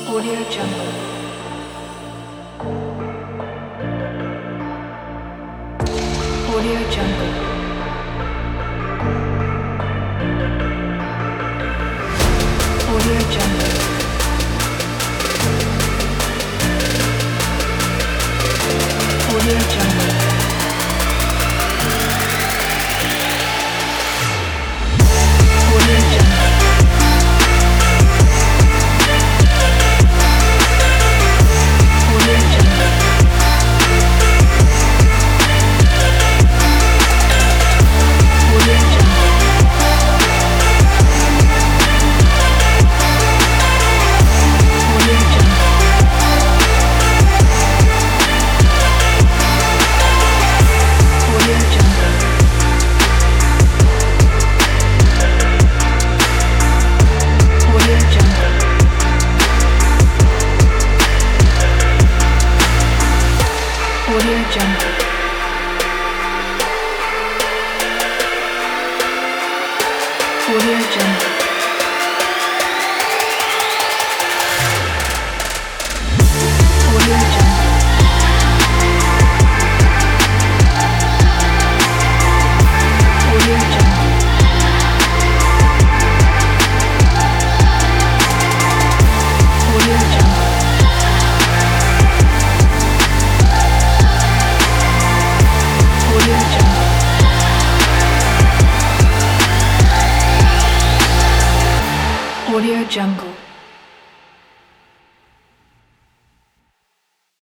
Audio Jungle. Audio Jungle. Audio Jungle. Audio Jungle. Audio Jungle. Audio Jungle. Audio Jungle. Audio Jungle. Audio Jungle. Audio Jungle. Audio Jungle. Audio Jungle.